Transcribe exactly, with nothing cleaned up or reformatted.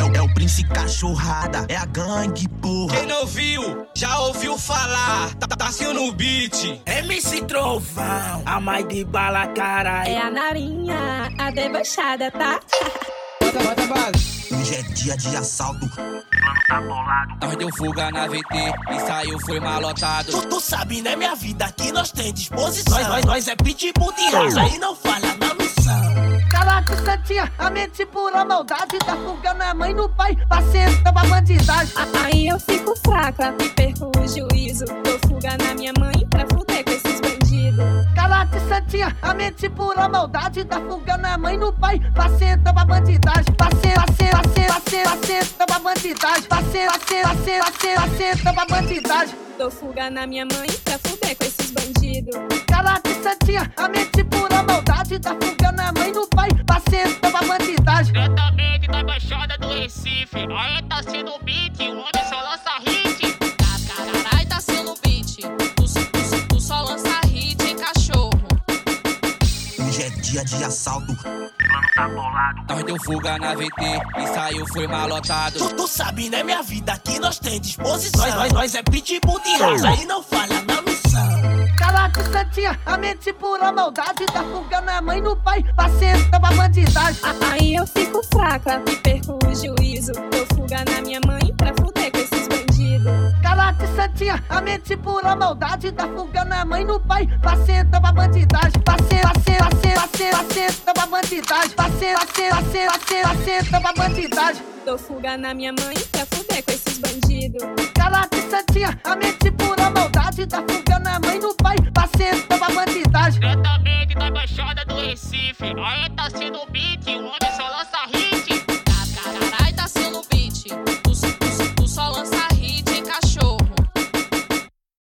o, é o Prince Cachorrada, é a gangue, porra. Quem não viu, já ouviu falar, tá, tá assim no beat. M C Trovão, a mãe de bala, caralho. É a Narinha, a debochada, tá? Bota, bota base. Hoje é dia de assalto. Tá bolado. Nós deu fuga na V T e saiu, foi malotado. Tu, tu sabe, né, minha vida, que nós tem disposição. Nós, nós, nós é pitbull de raça e não falha na missão. Caraca, santinha, a mente pura maldade. Tá fuga na mãe, no pai, paciência pra bandidagem. Aí eu fico fraca e perco o juízo. Dou fuga na minha mãe pra fuder com esses bandidos. Caraca, santinha, a mente pura maldade. Tá fuga na mãe, no pai, paciência pra bandidagem. Paciência, paciência, paciência, paciência pra bandidagem. Paciência, paciência, paciência, paciência pra bandidagem. Dou fuga na minha mãe pra fuder com esses bandidos. Caraca, santinha, a mente pura maldade. Tá fuga na mãe, no pai, paciência pra bandidagem. Diretamente da Baixada do Recife, aí tá sendo beat, o homem só lança hit. Carai, tá sendo beat, tu, tu, tu só lança hit, hein, cachorro. Hoje é dia de assalto. Tá bolado. Nós deu fuga na V T e saiu, foi malotado. Tu, tu sabe, né, minha vida, que nós tem disposição. Nós, nós, nós é pitbull de raça e não falha na missão. Caraca, santinha, a mente pura maldade. Tá fuga na mãe, no pai, paciência pra bandidagem. Aí eu fico fraca e perco o juízo. Dou fuga na minha mãe pra fuder com esses bandidos. Caraca, santinha, a mente pura maldade. Tá fuga na mãe, no pai, paciência pra bandidagem. Paciência, paciência, paciência, paciência pra bandidagem. Paciência, paciência, paciência, paciência pra bandidagem. Dou fuga na minha mãe pra fuder com esses bandidos. Caraca, santinha, a mente pura maldade. Tá fuga na mãe, no pai, paciência pra bandidagem. Diretamente da Baixada do Recife, aí tá sendo beat, o homem só lança hit.